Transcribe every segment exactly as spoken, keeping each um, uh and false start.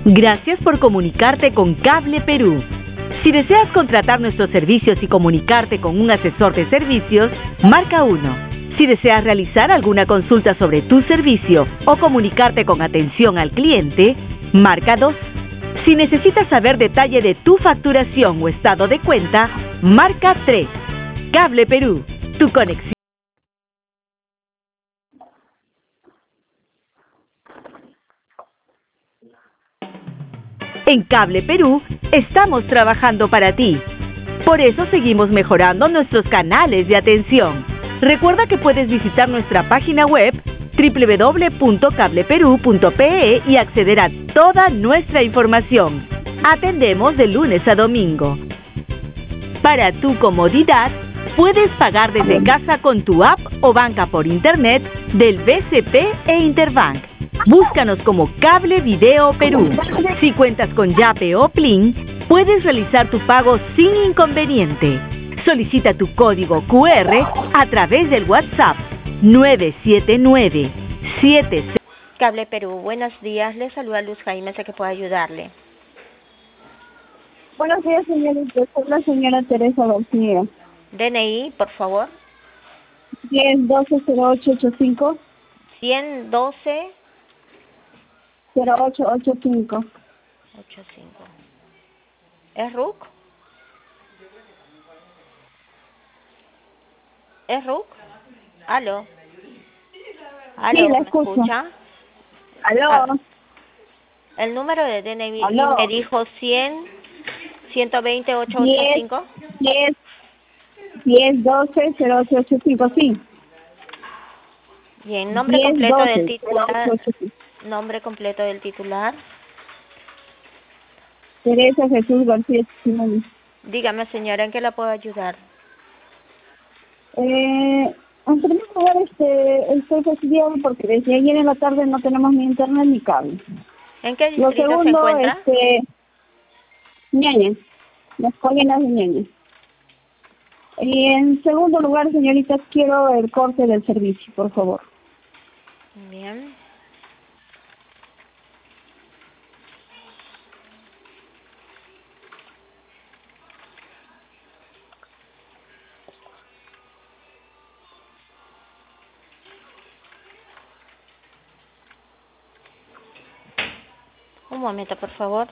Gracias por comunicarte con Cable Perú. Si deseas contratar nuestros servicios y comunicarte con un asesor de servicios, marca uno. Si deseas realizar alguna consulta sobre tu servicio o comunicarte con atención al cliente, marca dos. Si necesitas saber detalle de tu facturación o estado de cuenta, marca tres. Cable Perú, tu conexión. En Cable Perú estamos trabajando para ti. Por eso seguimos mejorando nuestros canales de atención. Recuerda que puedes visitar nuestra página web doble u doble u doble u punto cable perú punto pe e y acceder a toda nuestra información. Atendemos de lunes a domingo. Para tu comodidad, puedes pagar desde casa con tu app o banca por internet del B C P e Interbank. Búscanos como Cable Video Perú. Si cuentas con Yape o Plin, puedes realizar tu pago sin inconveniente. Solicita tu código cu erre a través del WhatsApp nueve siete nueve siete seis. Cable Perú, buenos días. Le saluda Luz Jaime, sé que puedo ayudarle. Buenos días, señorita. Soy la señora Teresa García. D N I, por favor. diez doce cero ocho ochenta y cinco. ciento doce cero ocho ochenta y cinco. ochenta y cinco. ¿Es R U C? ¿Es R U C? ¿Aló? ¿Aló? Sí, la ¿Me escucho. escucha? ¿Aló? Ah, el número de D N I ¿Aló? me dijo cien, ciento veinte, ochocientos ochenta y cinco. diez, diez, doce cero ocho ochenta y cinco, sí. Bien, nombre diez, completo doce, del cero ocho titular. ochenta y cinco. Nombre completo del titular. Teresa Jesús García Simón. Dígame, señora, ¿en qué la puedo ayudar? Eh, en primer lugar, este, estoy fastidiado porque desde ayer en la tarde no tenemos ni internet ni cable. ¿En qué Lo distrito se segundo, encuentra? este, Ñaña, las colinas de Ñaña. Y en segundo lugar, señorita, quiero el corte del servicio, por favor. Bien. Un momento, por favor.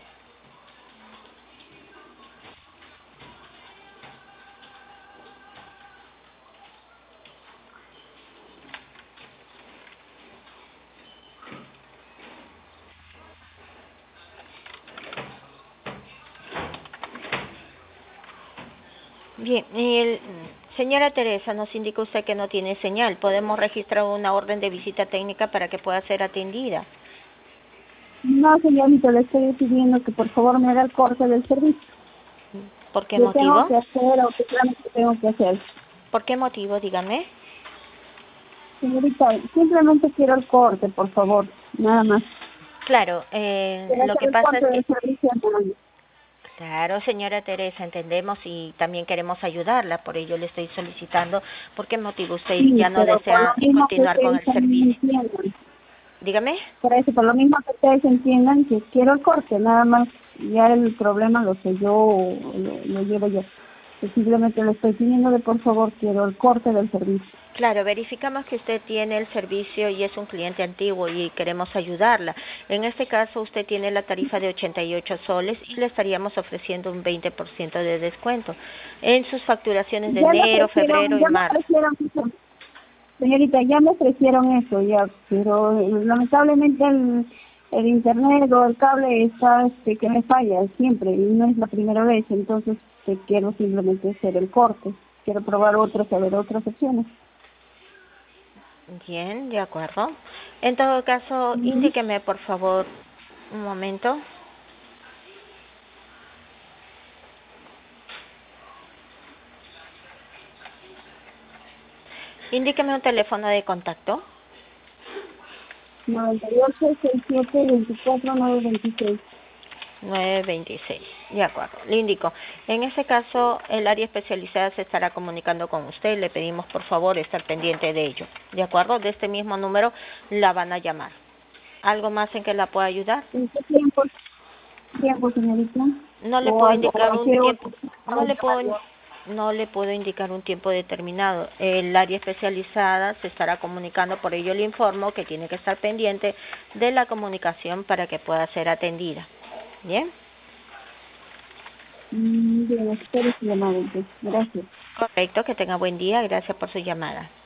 Bien, y el, señora Teresa, nos indica usted que no tiene señal. Podemos registrar una orden de visita técnica para que pueda ser atendida. No, señorita, le estoy pidiendo que por favor me haga el corte del servicio. ¿Por qué ¿Qué tengo motivo? que hacer o qué trámite tengo que hacer? ¿Por qué motivo? Dígame. Señorita, simplemente quiero el corte, por favor, nada más. Claro, eh, Quiero lo hacer que el pasa corte es del que... servicio. Claro, señora Teresa, entendemos y también queremos ayudarla, por ello le estoy solicitando por qué motivo usted Sí, ya no pero por lo desea mismo que continuar con ustedes el también servicio. entiendan. Dígame. Por eso, por lo mismo que ustedes entiendan que quiero el corte, nada más. Ya el problema lo sé yo o lo, lo llevo yo. Yo simplemente le estoy pidiendo de por favor, quiero el corte del servicio. Claro, verificamos que usted tiene el servicio y es un cliente antiguo y queremos ayudarla. En este caso, usted tiene la tarifa de ochenta y ocho soles y le estaríamos ofreciendo un veinte por ciento de descuento en sus facturaciones de Ya me enero, ofrecieron, febrero y ya me marzo. ofrecieron eso. Señorita, ya me ofrecieron eso, ya, pero eh, lamentablemente el, el internet o el cable está, este, que me falla siempre y no es la primera vez, entonces eh, quiero simplemente hacer el corte, quiero probar otras, a ver otras opciones. Bien, de acuerdo. En todo caso, Uh-huh. indíqueme, por favor, un momento. Indíqueme un teléfono de contacto. noventa y ocho, sesenta y siete, veinticuatro, novecientos veintiséis. nueve veintiséis, de acuerdo, le indico. En ese caso, el área especializada se estará comunicando con usted. Le pedimos, por favor, estar pendiente de ello. De acuerdo, de este mismo número la van a llamar. ¿Algo más en que la pueda ayudar? ¿En qué tiempo, tiempo, señorita? No le O puedo a- indicar o a un qué tiempo, otro- no le puedo, no le puedo indicar un tiempo determinado. El área especializada se estará comunicando, por ello le informo que tiene que estar pendiente de la comunicación para que pueda ser atendida. ¿Bien? Mm, Bien, espero su llamada, entonces. Gracias. Correcto, que tenga buen día. Gracias por su llamada.